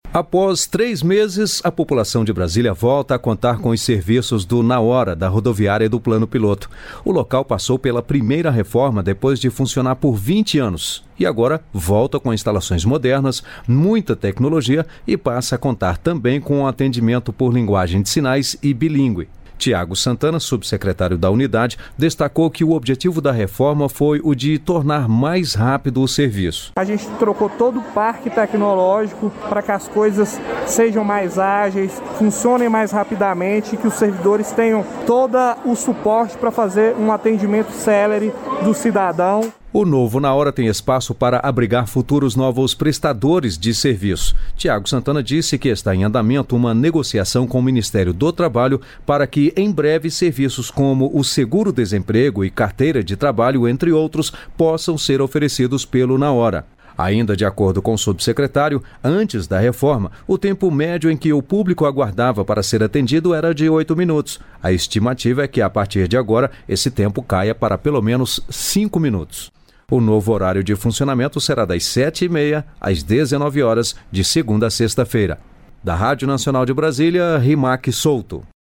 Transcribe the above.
Após 3 meses, a população de Brasília volta a contar com os serviços do Na Hora, da rodoviária e do Plano Piloto. O local passou pela primeira reforma depois de funcionar por 20 anos. E agora volta com instalações modernas, muita tecnologia e passa a contar também com um atendimento por linguagem de sinais e bilíngue. Tiago Santana, subsecretário da unidade, destacou que o objetivo da reforma foi o de tornar mais rápido o serviço. A gente trocou todo o parque tecnológico para que as coisas sejam mais ágeis, funcionem mais rapidamente, que os servidores tenham todo o suporte para fazer um atendimento célere do cidadão. O novo Na Hora tem espaço para abrigar futuros novos prestadores de serviço. Tiago Santana disse que está em andamento uma negociação com o Ministério do Trabalho para que, em breve, serviços como o seguro-desemprego e carteira de trabalho, entre outros, possam ser oferecidos pelo Na Hora. Ainda de acordo com o subsecretário, antes da reforma, o tempo médio em que o público aguardava para ser atendido era de 8 minutos. A estimativa é que, a partir de agora, esse tempo caia para pelo menos 5 minutos. O novo horário de funcionamento será das 7h30 às 19 horas, de segunda a sexta-feira. Da Rádio Nacional de Brasília, Rimac Souto.